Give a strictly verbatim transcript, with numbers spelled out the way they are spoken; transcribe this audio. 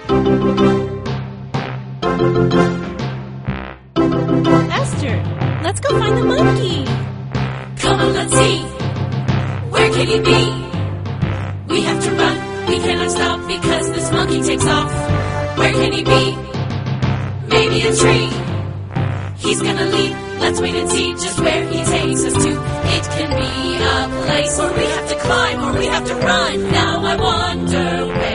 Esther, let's go find the monkey. Come on, let's see. Where can he be? We have to run. We cannot stop because this monkey takes off. Where can he be? Maybe a tree. He's gonna leap. Let's wait and see just where he takes us to. It can be a place where we have to climb or we have to run. Now I wonder where